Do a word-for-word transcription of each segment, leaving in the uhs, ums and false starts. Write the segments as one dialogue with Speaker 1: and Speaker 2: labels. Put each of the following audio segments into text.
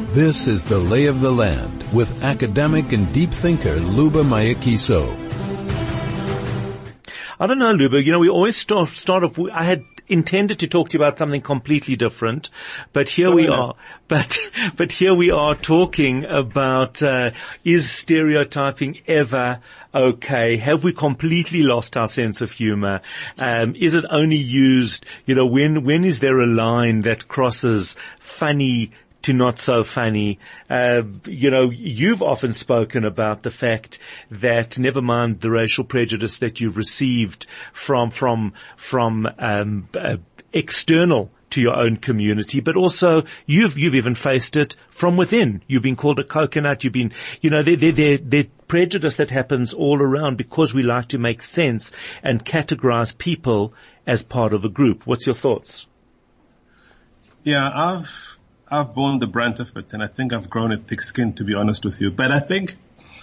Speaker 1: This is The Lay of the Land with academic and deep thinker Luba Mayakiso.
Speaker 2: I don't know, Luba, you know, we always start, start off, I had intended to talk to you about something completely different, but here so we are, but, but here we are talking about, uh, is stereotyping ever okay? Have we completely lost our sense of humor? Um, is it only used, you know, when, when is there a line that crosses funny to not so funny? Uh, you know, you've often spoken about the fact that never mind the racial prejudice that you've received from, from, from, um, uh, external to your own community, but also you've, you've even faced it from within. You've been called a coconut. You've been, you know, there, there, there, there prejudice that happens all around because we like to make sense and categorize people as part of a group. What's your thoughts?
Speaker 3: Yeah, I've, I've borne the brunt of it, and I think I've grown a thick skin, to be honest with you. But I think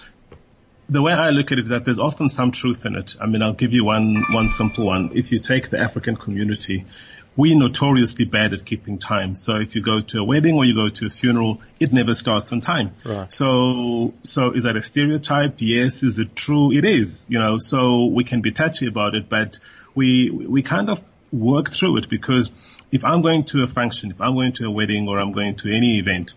Speaker 3: the way I look at it is that there's often some truth in it. I mean, I'll give you one, one simple one. If you take the African community, we're notoriously bad at keeping time. So if you go to a wedding or you go to a funeral, it never starts on time.
Speaker 2: Right.
Speaker 3: So, so is that a stereotype? Yes. Is it true? It is, you know, so we can be touchy about it, but we, we kind of work through it, because if I'm going to a function, if I'm going to a wedding or I'm going to any event,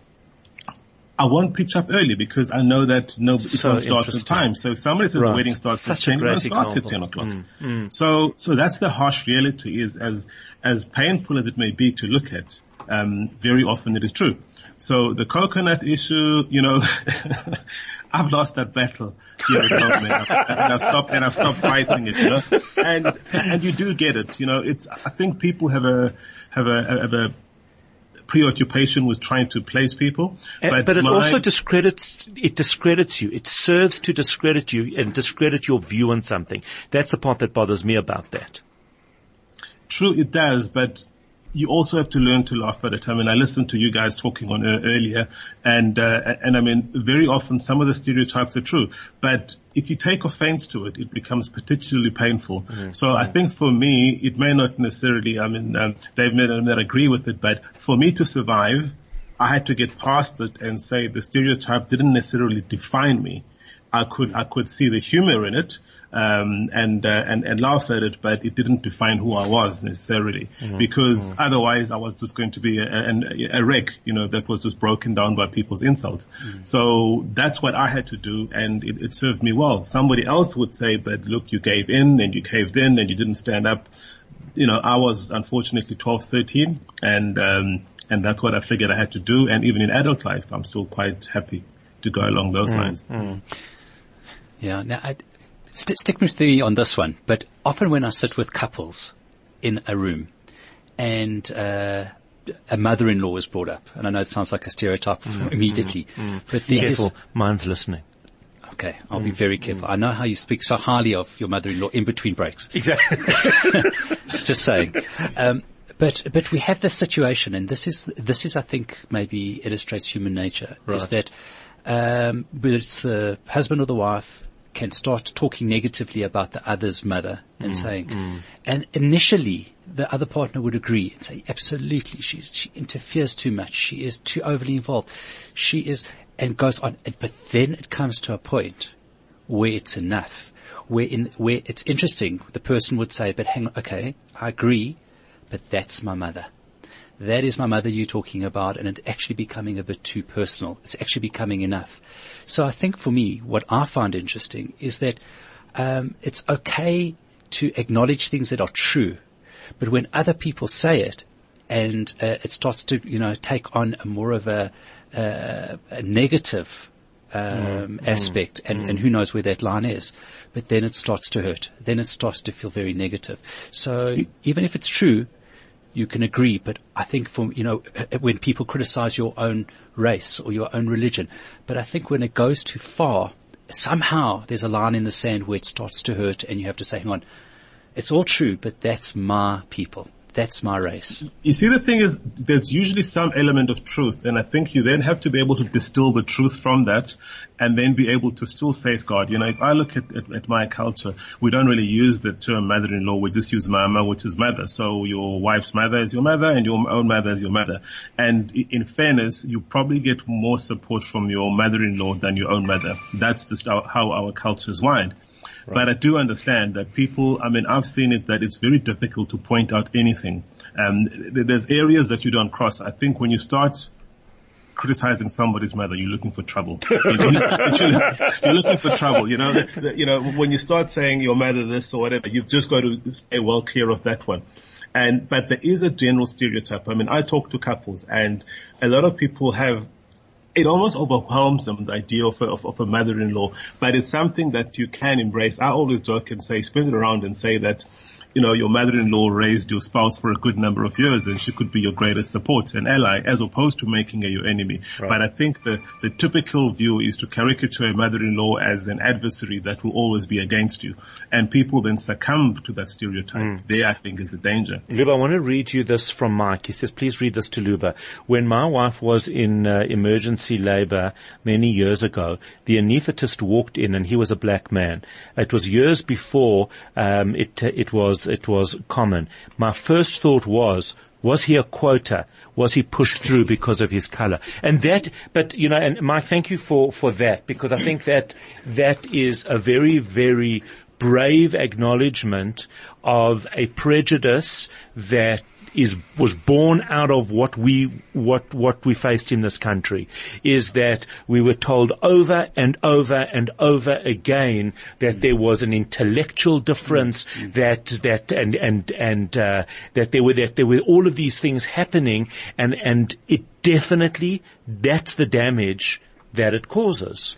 Speaker 3: I won't pitch up early because I know that no, it
Speaker 2: so
Speaker 3: won't start on time. So if somebody says
Speaker 2: right.
Speaker 3: the wedding starts
Speaker 2: Such
Speaker 3: at ten, it won't
Speaker 2: example.
Speaker 3: start at ten o'clock.
Speaker 2: Mm, mm.
Speaker 3: So, so that's the harsh reality. Is as as painful as it may be to look at, um, very often it is true. So the coconut issue, you know, I've lost that battle here at home, and I've, and I've stopped and I've stopped fighting it, you know. And and you do get it, you know. It's I think people have a have a have a preoccupation with trying to place people,
Speaker 2: but, but it my, also discredits it discredits you. It serves to discredit you and discredit your view on something. That's the part that bothers me about that.
Speaker 3: True, it does, but you also have to learn to laugh at it. I mean, I listened to you guys talking on uh, earlier, and uh, and I mean, very often some of the stereotypes are true, but if you take offense to it, it becomes particularly painful. Mm-hmm. So I think for me, it may not necessarily, I mean, um, Dave may not agree with it, but for me to survive, I had to get past it and say the stereotype didn't necessarily define me. I could, I could see the humor in it. Um, and, uh, and, and laugh at it, but it didn't define who I was necessarily, mm-hmm. because mm-hmm. otherwise I was just going to be a, a, a wreck, you know, that was just broken down by people's insults. Mm-hmm. So that's what I had to do, and it, it served me well. Somebody else would say, but look, you gave in and you caved in and you didn't stand up. You know, I was unfortunately twelve, thirteen, and, um, and that's what I figured I had to do. And even in adult life, I'm still quite happy to go along those mm-hmm. lines.
Speaker 4: Mm-hmm. Yeah. Now, I, St- stick with me on this one, but often when I sit with couples in a room and uh, a mother-in-law is brought up, and I know it sounds like a stereotype mm, immediately, mm, mm.
Speaker 2: but be careful, mine's listening.
Speaker 4: Okay, I'll mm, be very careful. Mm. I know how you speak so highly of your mother-in-law in between breaks.
Speaker 2: Exactly.
Speaker 4: Just saying. Um, but but we have this situation, and this is this is I think maybe illustrates human nature.
Speaker 2: Right.
Speaker 4: Is that um, whether it's the husband or the wife can start talking negatively about the other's mother and mm, saying, mm. and initially the other partner would agree and say, absolutely, she's, she interferes too much. She is too overly involved. She is, and goes on. But then it comes to a point where it's enough, where in, where it's interesting. The person would say, but hang on, okay, I agree, but that's my mother. That is my mother you're talking about, and it's actually becoming a bit too personal. It's actually becoming enough. So I think for me, what I find interesting is that um, it's okay to acknowledge things that are true, but when other people say it, and uh, it starts to, you know, take on a more of a, uh, a negative um, mm, aspect, mm, and, mm. and who knows where that line is, but then it starts to hurt. Then it starts to feel very negative. So even if it's true, you can agree, but I think for, you know, when people criticize your own race or your own religion, but I think when it goes too far, somehow there's a line in the sand where it starts to hurt and you have to say, hang on, it's all true, but that's my people. That's my race.
Speaker 3: You see, the thing is, there's usually some element of truth, and I think you then have to be able to distill the truth from that and then be able to still safeguard. You know, if I look at, at, at my culture, we don't really use the term mother-in-law. We just use mama, which is mother. So your wife's mother is your mother and your own mother is your mother. And in fairness, you probably get more support from your mother-in-law than your own mother. That's just our, how our culture is wired. Right. But I do understand that people, I mean, I've seen it that it's very difficult to point out anything. Um, there's areas that you don't cross. I think when you start criticizing somebody's mother, you're looking for trouble. You're looking for trouble. You know, you know, when you start saying your mother this or whatever, you've just got to stay well clear of that one. And, but there is a general stereotype. I mean, I talk to couples and a lot of people have, it almost overwhelms them, the idea of a, of, of a mother-in-law, but it's something that you can embrace. I always joke and say, spin it around and say that, you know, your mother-in-law raised your spouse for a good number of years and she could be your greatest support and ally as opposed to making her your enemy. Right. But I think the, the typical view is to caricature a mother-in-law as an adversary that will always be against you. And people then succumb to that stereotype. Mm. There, I think, is the danger.
Speaker 2: Luba, I want to read you this from Mike. He says, please read this to Luba. When my wife was in uh, emergency labor many years ago, the anesthetist walked in and he was a black man. It was years before um, it, it was it was common. My first thought was, was he a quota? Was he pushed through because of his color? And that, but you know, and Mike, thank you for, for that, because I think that that is a very, very brave acknowledgement of a prejudice that is, was born out of what we, what, what we faced in this country, is that we were told over and over and over again that there was an intellectual difference, mm-hmm. that, that, and, and, and, uh, that there were, that there were all of these things happening, and, and it definitely, that's the damage that it causes.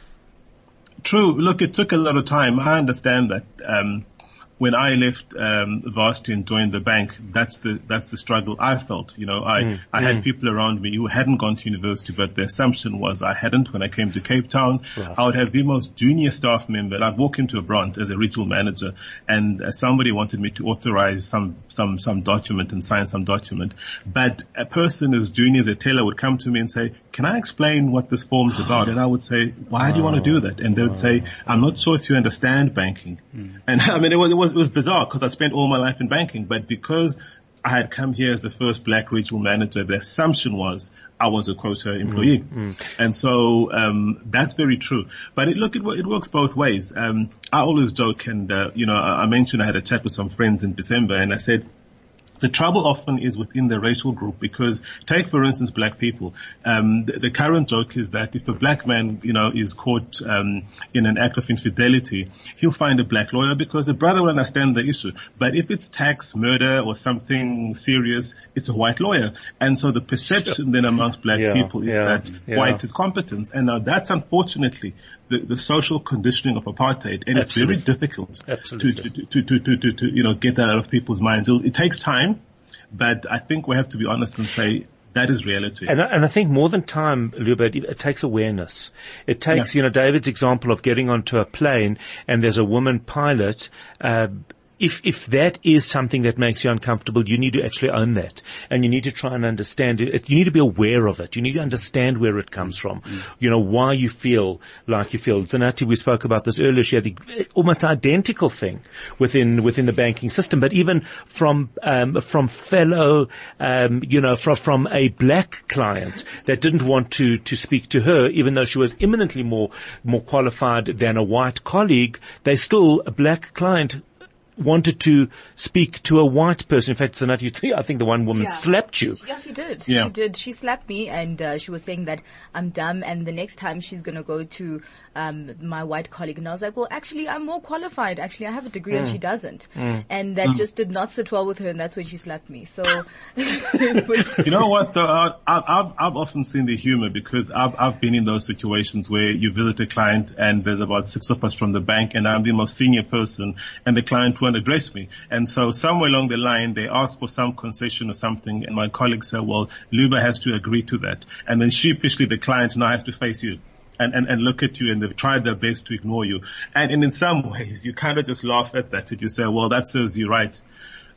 Speaker 3: True. Look, it took a lot of time. I understand that, um, when I left um varsity and joined the bank, that's the that's the struggle I felt. You know, I mm, I mm. had people around me who hadn't gone to university, but the assumption was I hadn't. When I came to Cape Town, right. I would have the most junior staff member. I'd walk into a branch as a regional manager, and uh, somebody wanted me to authorize some some some document and sign some document. But a person as junior as a teller would come to me and say, "Can I explain what this form's about?" And I would say, "Why do you want to do that?" And they would say, "I'm not sure if you understand banking." Mm. And I mean, it was it was It was bizarre because I spent all my life in banking, but because I had come here as the first black regional manager, the assumption was I was a quota employee. Mm-hmm. And so, um, that's very true. But it, look, it, it works both ways. Um, I always joke and, uh, you know, I, I mentioned I had a chat with some friends in December and I said, the trouble often is within the racial group because take, for instance, black people. Um, the, the current joke is that if a black man, you know, is caught um, in an act of infidelity, he'll find a black lawyer because the brother will understand the issue. But if it's tax, murder, or something serious, it's a white lawyer. And so the perception then amongst black yeah, people is yeah, that yeah. white is competence. And now that's unfortunately the, the social conditioning of apartheid. And Absolutely. It's very difficult to, to, to, to, to, to, to, you know, get that out of people's minds. It takes time. But I think we have to be honest and say that is reality.
Speaker 2: And, and I think more than time, Luba, it, it takes awareness. It takes, yeah. you know, David's example of getting onto a plane and there's a woman pilot, uh, If, if that is something that makes you uncomfortable, you need to actually own that. And you need to try and understand it. You need to be aware of it. You need to understand where it comes from. Mm-hmm. You know, why you feel like you feel. Zanati, we spoke about this earlier. She had the almost identical thing within, within the banking system. But even from, um, from fellow, um, you know, from, from a black client that didn't want to, to speak to her, even though she was eminently more, more qualified than a white colleague, they still, a black client wanted to speak to a white person. In fact, Zanati, I think the one woman yeah. slapped you.
Speaker 5: Yeah, she did.
Speaker 3: Yeah.
Speaker 5: She did. She slapped me and uh, she was saying that I'm dumb and the next time she's going to go to um my white colleague. And I was like, well, actually, I'm more qualified. Actually, I have a degree mm. and she doesn't. Mm. And that mm. just did not sit well with her and that's when she slapped me. So,
Speaker 3: you know what, though? I, I've, I've often seen the humor because I've, I've been in those situations where you visit a client and there's about six of us from the bank and I'm the most senior person and the client won't address me. And so somewhere along the line, they ask for some concession or something and my colleague said, well, Luba has to agree to that. And then sheepishly, the client now has to face you. And, and, and look at you and they've tried their best to ignore you. And, and in some ways, you kind of just laugh at that and you say, well, that serves you right.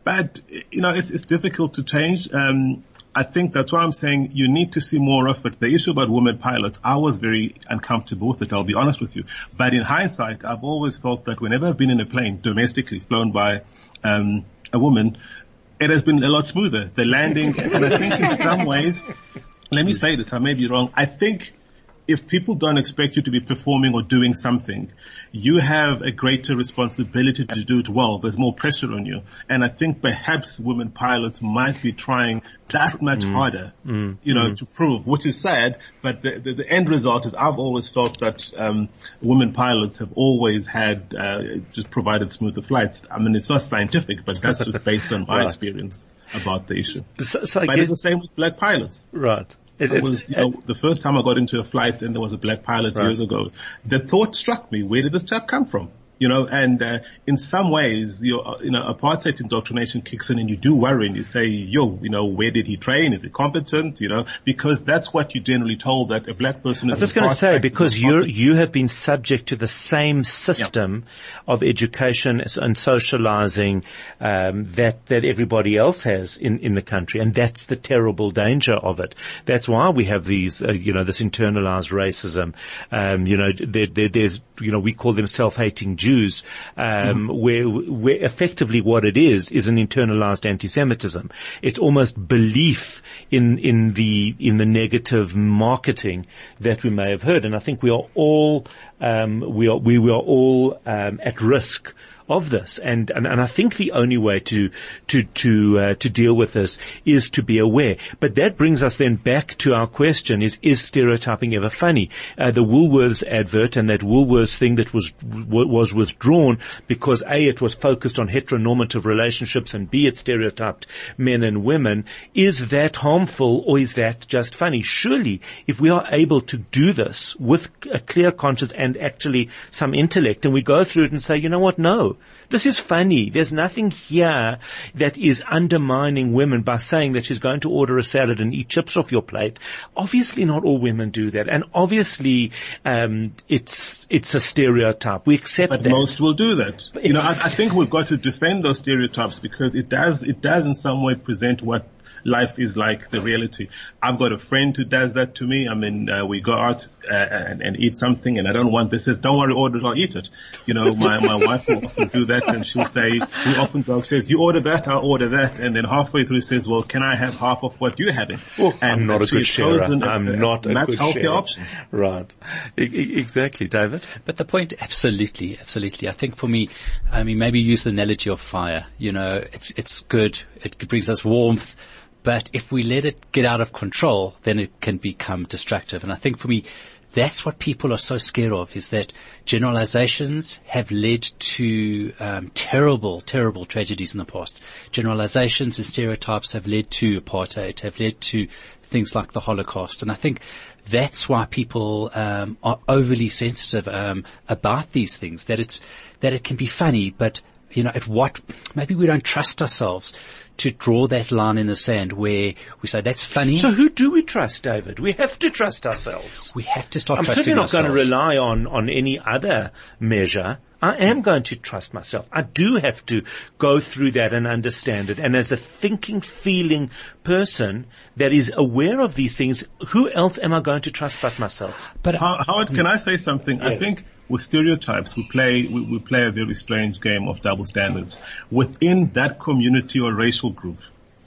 Speaker 3: but, you know, it's, it's difficult to change. Um, I think that's why I'm saying you need to see more of it. The issue about women pilots, I was very uncomfortable with it, I'll be honest with you. But in hindsight, I've always felt that whenever I've been in a plane domestically flown by um, a woman, it has been a lot smoother. The landing, and I think in some ways, let me say this, I may be wrong, I think if people don't expect you to be performing or doing something, you have a greater responsibility to do it well. There's more pressure on you. And I think perhaps women pilots might be trying that much mm. harder, mm. you know, mm. to prove, which is sad. But the, the, the end result is I've always felt that um, women pilots have always had uh, just provided smoother flights. I mean, it's not scientific, but that's just based on my right. experience about the issue.
Speaker 2: So, so I
Speaker 3: but
Speaker 2: guess,
Speaker 3: it's the same with black pilots.
Speaker 2: Right.
Speaker 3: It, it was, you know, the first time I got into a flight and there was a black pilot right. years ago, the thought struck me, where did this chap come from? You know, and, uh, in some ways, your, you know, apartheid indoctrination kicks in and you do worry and you say, yo, you know, where did he train? Is he competent? You know, because that's what you're generally told, that a black person is.
Speaker 2: I was just going to say, because you you have been subject to the same system yeah. of education and socializing, um, that, that everybody else has in, in the country. And that's the terrible danger of it. That's why we have these, uh, you know, this internalized racism. Um, you know, there, there, there's, you know, we call them self-hating Jews. Jews, um, mm. where, where effectively what it is, is an internalized anti-Semitism. It's almost belief in, in the, in the negative marketing that we may have heard. And I think we are all, um, we are, we, we are all, um, at risk of this. And, and, and I think the only way to, to, to, uh, to deal with this is to be aware. But that brings us then back to our question is, is stereotyping ever funny? Uh, the Woolworths advert and that Woolworths thing that was, w- was withdrawn because A, it was focused on heteronormative relationships and B, it stereotyped men and women. Is that harmful or is that just funny? Surely, if we are able to do this with a clear conscience and actually some intellect and we go through it and say, you know what, no. This is funny. There's nothing here that is undermining women by saying that she's going to order a salad and eat chips off your plate. Obviously not all women do that. And obviously, um, it's, it's a stereotype. We accept
Speaker 3: but
Speaker 2: that.
Speaker 3: But most will do that. You know, I, I think we've got to defend those stereotypes because it does, it does in some way present what life is like, the reality. I've got a friend who does that to me. I mean, uh, we go out uh, and, and eat something and I don't want this. Says, don't worry, order it, I'll eat it. You know, my, my wife will often do that and she'll say, we often talk, says, you order that, I'll order that. And then halfway through says, well, can I have half of what you're having?
Speaker 2: Oh, and I'm not a good sharer. I'm a, not a
Speaker 3: much
Speaker 2: good
Speaker 3: healthier
Speaker 2: sharer.
Speaker 3: option.
Speaker 2: Right. E- exactly, David.
Speaker 4: But the point, absolutely, absolutely. I think for me, I mean, maybe use the analogy of fire. You know, it's, it's good. It brings us warmth. But if we let it get out of control, then it can become destructive. And I think for me, that's what people are so scared of, is that generalizations have led to um, terrible, terrible tragedies in the past. Generalizations and stereotypes have led to apartheid, have led to things like the Holocaust. And I think that's why people um, are overly sensitive um, about these things, that it's that it can be funny, but, you know, at what, maybe we don't trust ourselves to draw that line in the sand where we say that's funny.
Speaker 2: So who do we trust, David? We have to trust ourselves.
Speaker 4: We have to start
Speaker 2: I'm
Speaker 4: trusting ourselves.
Speaker 2: I'm certainly not going to rely on, on any other measure. I am going to trust myself. I do have to go through that and understand it. And as a thinking, feeling person that is aware of these things, who else am I going to trust but myself?
Speaker 3: But Howard, can I say something? Yes. I think with stereotypes, we play, we, we play a very strange game of double standards. Within that community or racial group,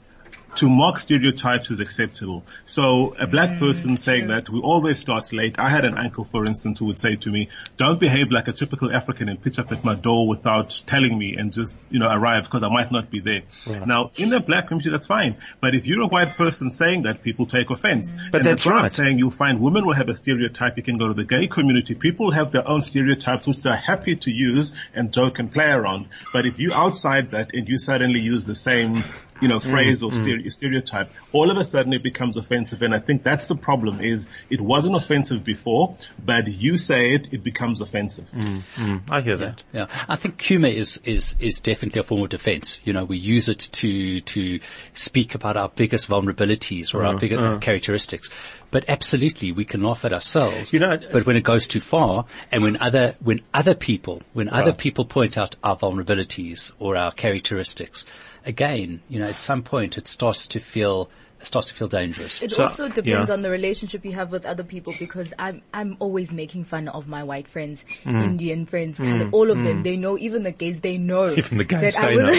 Speaker 3: to mock stereotypes is acceptable. So a black person saying that we always start late. I had an uncle, for instance, who would say to me, don't behave like a typical African and pitch up at my door without telling me and just, you know, arrive because I might not be there. Right. Now, in the black community, that's fine. But if you're a white person saying that, people take offense.
Speaker 2: But
Speaker 3: and
Speaker 2: that's,
Speaker 3: that's right.
Speaker 2: I'm
Speaker 3: saying you'll find women will have a stereotype. You can go to the gay community. People have their own stereotypes which they're happy to use and joke and play around. But if you outside that and you suddenly use the same, you know, phrase mm, or stere- mm. stereotype, all of a sudden it becomes offensive. And I think that's the problem, is it wasn't offensive before, but you say it, it becomes offensive.
Speaker 2: Mm, mm. I hear
Speaker 4: yeah,
Speaker 2: that.
Speaker 4: Yeah. I think humor is, is, is definitely a form of defense. You know, we use it to, to speak about our biggest vulnerabilities or uh, our biggest uh. characteristics. But absolutely, we can laugh at ourselves. You know, but when it goes too far, and when other, when other people, when right. other people point out our vulnerabilities or our characteristics, again, you know, at some point it starts to feel It starts to feel dangerous.
Speaker 5: It
Speaker 2: So,
Speaker 5: also depends
Speaker 2: yeah.
Speaker 5: on the relationship you have with other people, because I'm I'm always making fun of my white friends, Indian friends, kind of all of them. They know, even the gays, they know.
Speaker 2: Even the gays,
Speaker 5: that I
Speaker 2: they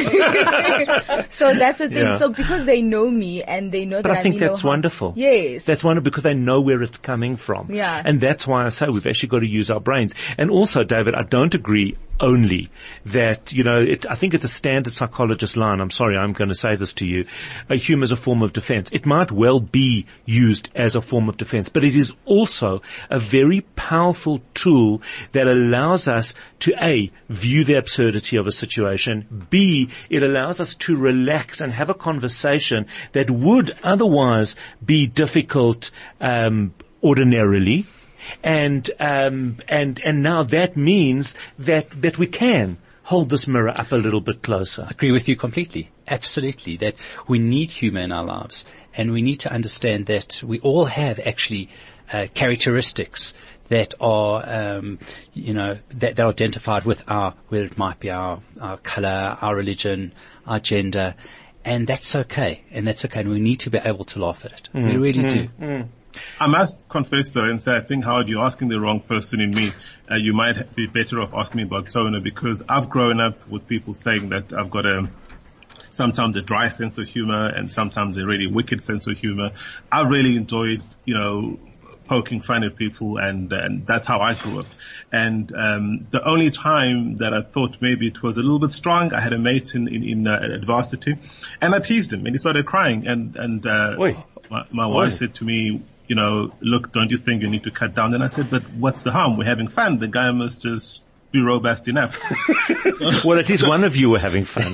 Speaker 5: was So that's the thing.
Speaker 2: Yeah.
Speaker 5: So because they know me and they know
Speaker 2: But
Speaker 5: that
Speaker 2: I think
Speaker 5: mean no
Speaker 2: that's
Speaker 5: harm-
Speaker 2: wonderful.
Speaker 5: Yes.
Speaker 2: That's wonderful because they know where it's coming from.
Speaker 5: Yeah.
Speaker 2: And that's why I say we've actually got to use our brains. And also, David, I don't agree only that, you know, it, I think it's a standard psychologist line. I'm sorry, I'm going to say this to you. A humor is a form of defense. It might well be used as a form of defense, but it is also a very powerful tool that allows us to A, view the absurdity of a situation, B, it allows us to relax and have a conversation that would otherwise be difficult um, ordinarily. And um, and and now that means that that we can hold this mirror up a little bit closer.
Speaker 4: I agree with you completely. Absolutely. That we need humor in our lives, and we need to understand that we all have actually uh, characteristics that are, um, you know, that, that are identified with our, whether it might be our, our color, our religion, our gender, and that's okay. And that's okay. And we need to be able to laugh at it. Mm, we really mm, do.
Speaker 2: Mm.
Speaker 3: I must confess though and say, I think, Howard, you're asking the wrong person in me. Uh, you might be better off asking me about Sona, because I've grown up with people saying that I've got a, sometimes a dry sense of humor and sometimes a really wicked sense of humor. I really enjoyed, you know, poking fun at people, and, and that's how I grew up. And um, the only time that I thought maybe it was a little bit strong, I had a mate in in, in uh, at varsity, and I teased him, and he started crying, and and uh, my, my wife said to me, you know, look, don't you think you need to cut down? And I said, but what's the harm? We're having fun. The guy must just be robust enough.
Speaker 2: So, well, at least so, one of you were having fun.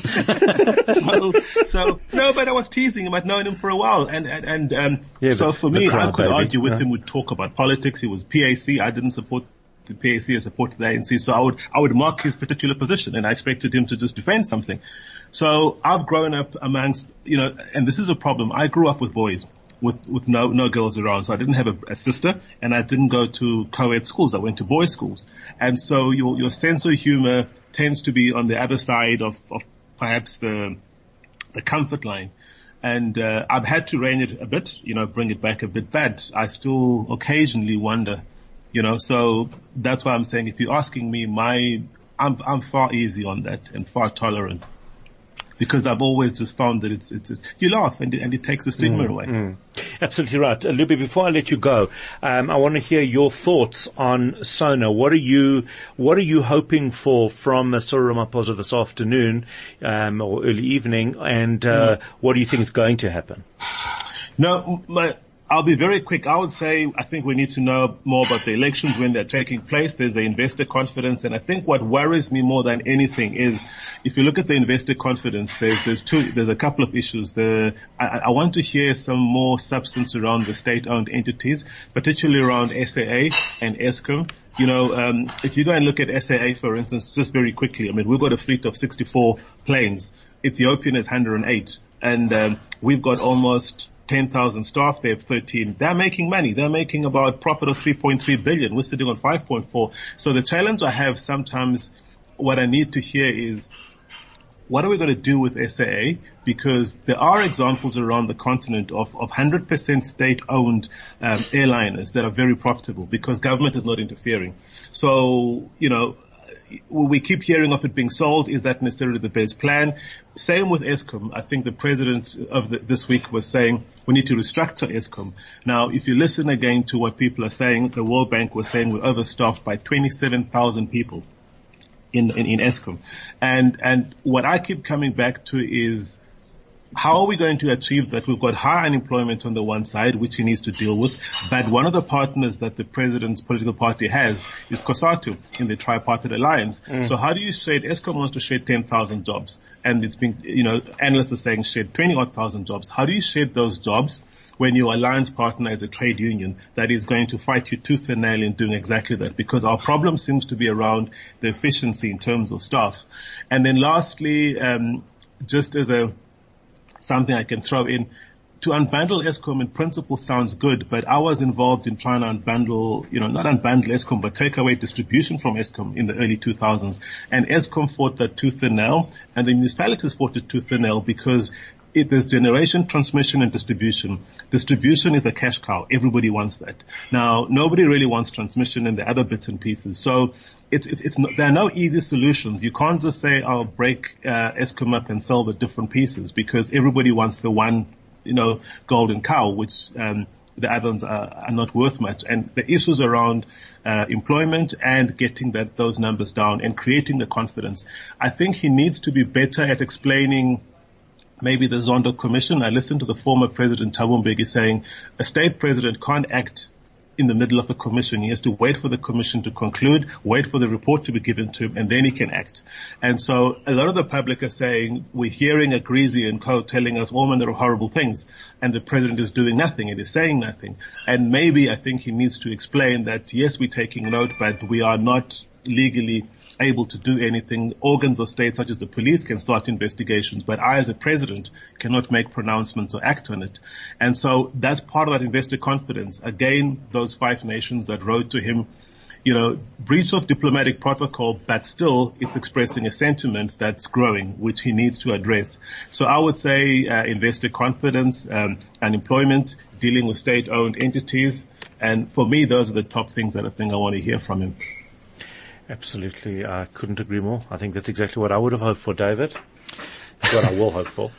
Speaker 3: so, so, no, but I was teasing him. I'd known him for a while. And, and, and um,
Speaker 2: yeah,
Speaker 3: so for me,
Speaker 2: crowd,
Speaker 3: I could
Speaker 2: baby.
Speaker 3: argue with
Speaker 2: yeah.
Speaker 3: him. We'd talk about politics. He was P A C. I didn't support the P A C. I supported the A N C. So I would, I would mark his particular position, and I expected him to just defend something. So I've grown up amongst, you know, and this is a problem. I grew up with boys. With, with no, no girls around. So I didn't have a, a sister, and I didn't go to co-ed schools. I went to boys schools. And so your, your sense of humor tends to be on the other side of, of perhaps the, the comfort line. And, uh, I've had to rein it a bit, you know, bring it back a bit, but I still occasionally wonder, you know, so that's why I'm saying if you're asking me, my, I'm, I'm far easy on that and far tolerant. Because I've always just found that it's, it's, it's you laugh and it, and it takes the stigma
Speaker 2: mm,
Speaker 3: away.
Speaker 2: Mm. Absolutely right. Uh, Luby, before I let you go, um, I want to hear your thoughts on Sona. What are you, what are you hoping for from uh, Cyril Ramaphosa this afternoon, um, or early evening, and, uh, mm. what do you think is going to happen?
Speaker 3: No, my, I'll be very quick. I would say I think we need to know more about the elections when they're taking place. There's the investor confidence, and I think what worries me more than anything is if you look at the investor confidence, there's there's two there's a couple of issues. The I, I want to hear some more substance around the state-owned entities, particularly around S A A and Eskom. You know, um, if you go and look at S A A, for instance, just very quickly, I mean, we've got a fleet of sixty-four planes. Ethiopian is one hundred eight, and um, we've got almost ten thousand staff. They have thirteen. They're making money. They're making about profit of three point three billion. We're sitting on five point four. So the challenge I have sometimes, what I need to hear is, what are we going to do with S A A? Because there are examples around the continent of, of one hundred percent state-owned um, airliners that are very profitable because government is not interfering. So, you know, we keep hearing of it being sold. Is that necessarily the best plan? Same with Eskom. I think the president of the, this week was saying we need to restructure Eskom. Now, if you listen again to what people are saying, the World Bank was saying we're overstaffed by twenty-seven thousand people in, in, in Eskom. And, and what I keep coming back to is, how are we going to achieve that? We've got high unemployment on the one side, which he needs to deal with. But one of the partners that the president's political party has is COSATU in the tripartite alliance. Mm. So how do you shed, Eskom wants to shed ten thousand jobs. And it's been, you know, analysts are saying shed twenty odd thousand jobs. How do you shed those jobs when your alliance partner is a trade union that is going to fight you tooth and nail in doing exactly that? Because our problem seems to be around the efficiency in terms of staff. And then lastly, um, just as a, something I can throw in. to unbundle Eskom in principle sounds good, but I was involved in trying to unbundle, you know, not unbundle Eskom, but take away distribution from Eskom in the early two thousands. And Eskom fought that tooth and nail, and the municipalities fought it tooth and nail because it, there's generation, transmission, and distribution. Distribution is a cash cow. Everybody wants that. Now, nobody really wants transmission and the other bits and pieces. So it's, it's, it's not, there are no easy solutions. You can't just say, I'll break uh, Eskom up and sell the different pieces, because everybody wants the one, you know, golden cow, which um, the others are, are not worth much. And the issues around uh, employment and getting that those numbers down and creating the confidence. I think he needs to be better at explaining maybe the Zondo Commission. I listened to the former President Thabo Mbeki saying a state president can't act in the middle of a commission. He has to wait for the commission to conclude, wait for the report to be given to him, and then he can act. And so a lot of the public are saying, we're hearing a Greasy and co telling us all manner of horrible things, and the president is doing nothing and is saying nothing. And maybe I think he needs to explain that, yes, we're taking note, but we are not legally able to do anything. Organs of state such as the police can start investigations, but I as a president cannot make pronouncements or act on it. And so that's part of that investor confidence. Again, those five nations that wrote to him, you know, breach of diplomatic protocol, but still it's expressing a sentiment that's growing, which he needs to address. So I would say uh, investor confidence, um, unemployment, dealing with state-owned entities. And for me, those are the top things that I think I want to hear from him.
Speaker 2: Absolutely. I couldn't agree more. I think that's exactly what I would have hoped for, David. What I will hope for.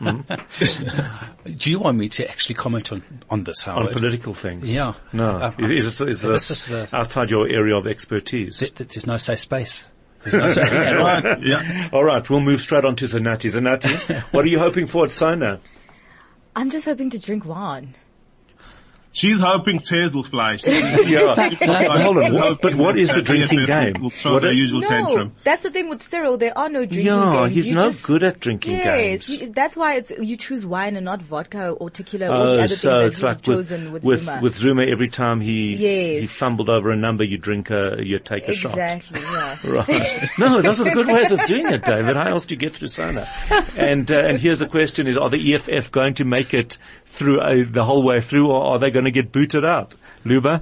Speaker 2: Mm.
Speaker 4: Do you want me to actually comment on, on this, Howard?
Speaker 2: On political things?
Speaker 4: Yeah.
Speaker 2: No.
Speaker 4: Uh,
Speaker 2: is, is, is
Speaker 4: this
Speaker 2: this
Speaker 4: is the,
Speaker 2: outside your area of expertise?
Speaker 4: Th- th- there's no safe space. There's no safe space.
Speaker 3: Right. Yeah.
Speaker 2: All right. We'll move straight on to Zanati. Zanati, what are you hoping for at Sona?
Speaker 5: I'm just hoping to drink wine.
Speaker 3: She's hoping chairs will fly.
Speaker 2: Yeah. Hold on. What, but what is the drinking game?
Speaker 3: Will throw
Speaker 2: What
Speaker 3: the
Speaker 2: a-
Speaker 3: usual
Speaker 5: No,
Speaker 3: tantrum.
Speaker 5: that's the thing with Cyril. There are no drinking
Speaker 2: Yeah,
Speaker 5: games.
Speaker 2: he's
Speaker 5: You
Speaker 2: no
Speaker 5: just-
Speaker 2: good at drinking
Speaker 5: Yes,
Speaker 2: games.
Speaker 5: you- that's why it's you choose wine and not vodka or tequila or all
Speaker 2: Oh,
Speaker 5: the other
Speaker 2: so
Speaker 5: things
Speaker 2: it's
Speaker 5: that
Speaker 2: like
Speaker 5: you've
Speaker 2: with,
Speaker 5: chosen with,
Speaker 2: with,
Speaker 5: Zuma.
Speaker 2: with Zuma, every time he,
Speaker 5: Yes.
Speaker 2: he fumbled over a number, you drink a, you take a shot.
Speaker 5: Exactly, yeah.
Speaker 2: Right. No, those are the good ways of doing it, David. How else do you get through Sona? And, uh, and here's the question is, are the E F F going to make it through uh, the whole way through, or are they going to get booted out? Luba?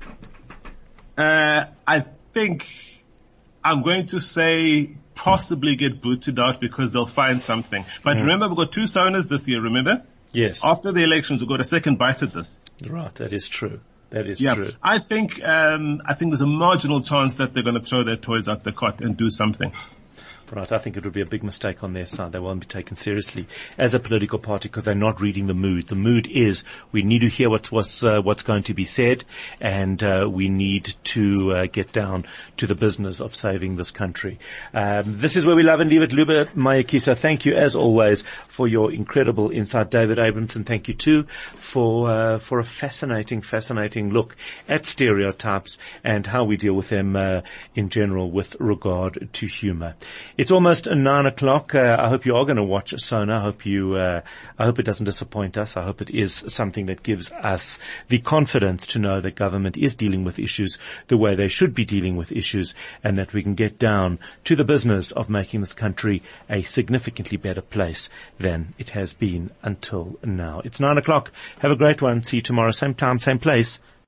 Speaker 3: Uh, I think I'm going to say possibly get booted out because they'll find something. But remember, we've got two Sonas this year, remember?
Speaker 2: Yes.
Speaker 3: After the elections, we've got a second bite at this.
Speaker 2: Right, that is true. That is
Speaker 3: Yeah.
Speaker 2: true.
Speaker 3: I think, um, I think there's a marginal chance that they're going to throw their toys out the cot and do something.
Speaker 2: Right, I think it would be a big mistake on their side. They won't be taken seriously as a political party because they're not reading the mood. The mood is we need to hear what's what's, uh, what's going to be said, and uh, we need to uh, get down to the business of saving this country. Um, this is where we love and leave it. Luba Mayakiso, thank you as always for your incredible insight. David Abramson, thank you too for uh, for a fascinating, fascinating look at stereotypes and how we deal with them uh, in general with regard to humor. It's almost nine o'clock. Uh, I hope you are going to watch Sona. I hope you, uh, I hope it doesn't disappoint us. I hope it is something that gives us the confidence to know that government is dealing with issues the way they should be dealing with issues, and that we can get down to the business of making this country a significantly better place than it has been until now. It's nine o'clock. Have a great one. See you tomorrow. Same time, same place.